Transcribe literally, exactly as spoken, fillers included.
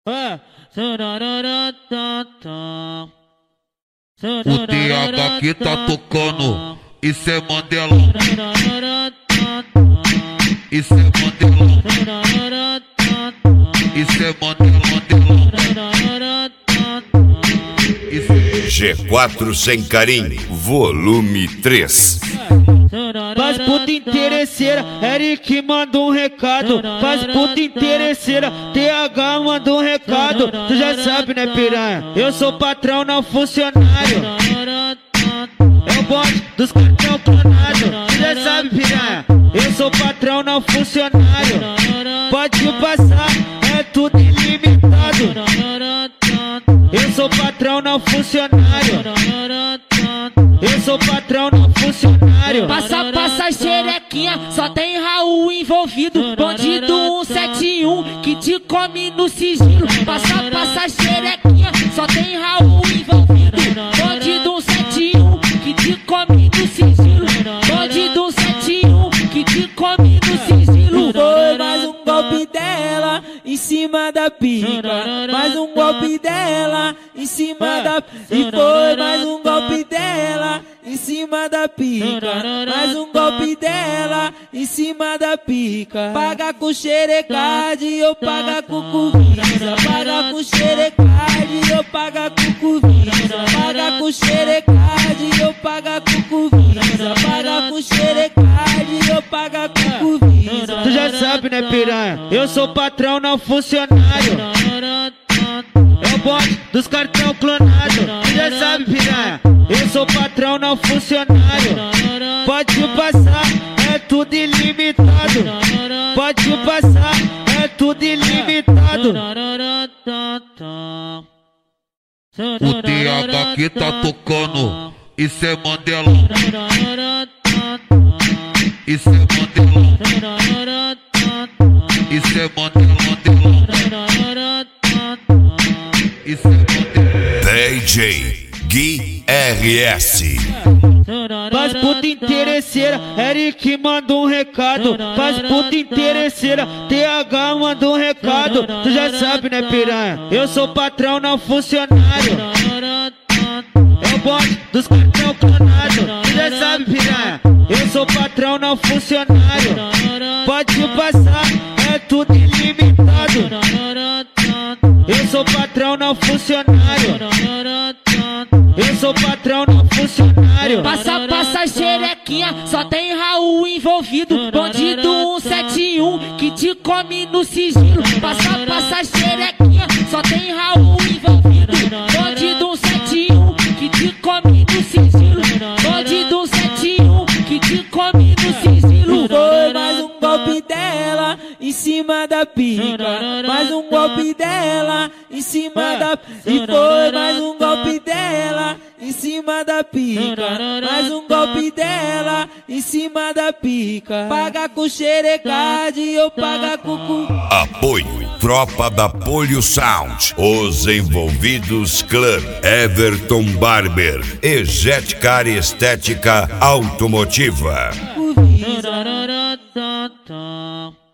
Ah. O T H aqui tá tocando, isso é Mandela. Isso é Mandela. Isso é Mandela. Isso é... G quatro Sem Carinho, volume três. Faz puta interesseira, Eric mandou um recado. Faz puta interesseira, T H mandou um recado. Tu já sabe, né, piranha? Eu sou patrão, não funcionário. É o bonde dos cartão clonado. Tu já sabe, piranha? Eu sou patrão, não funcionário. Pode passar, é tudo ilimitado. Eu sou patrão, não funcionário. Eu sou patrão, não funcionário. Passa, passa xerequinha, só tem Raul envolvido. Bandido cento e setenta e um que te come no sigilo. Passa, passa xerequinha, só tem Raul envolvido. Bandido cento e setenta e um que te come no sigilo. Bandido cento e setenta e um que te come no sigilo. Foi mais um golpe dela em cima da pica. Mais um golpe dela em cima da... E foi mais um golpe dela em cima da pica. Mais um golpe dela em cima da pica. Paga com xerecade, eu paga com cuvisa. Paga com xerecade, eu paga com cuvisa. Paga com xerecade, eu paga com cuvisa. Paga com xerecade, eu paga com cuvisa. Tu já sabe, né, piranha? Eu sou patrão, não funcionário. É o bonde dos cartão clonado. Tu já sabe, piranha? Eu sou patrão, não funcionário. Pode passar, é tudo ilimitado. Pode passar, é tudo ilimitado. O T H aqui tá tocando, isso é Mandela. Isso é Mandela. Isso é Mandela, Mandela. Isso é Mandela. D J Gui R S. Faz puta interesseira, Eric mandou um recado. Faz puta interesseira, T H mandou um recado. Tu já sabe, né, piranha? Eu sou patrão, não funcionário. É o bonde dos cartão clonado. Tu já sabe, piranha? Eu sou patrão, não funcionário. Pode passar, é tudo ilimitado. Eu sou patrão, não funcionário. Eu sou patrão, não funcionário. Passa, passa xerequinha, só tem Raul envolvido. Bandido cento e setenta e um que te come no sigilo. Passa, passa xerequinha, só tem Raul envolvido. Bandido cento e setenta e um que te come no sigilo. Bandido cento e setenta e um que te come no sigilo. Foi mais um golpe dela em cima da pica. Mais um golpe dela em cima da... E foi mais um golpe dela em cima da pica. Mais um golpe dela em cima da pica. Paga com xerecade, eu paga com cu... Apoio Tropa da Polio Sound. Os envolvidos Clã Everton Barber e Jetcar Estética Automotiva. Cuvisa.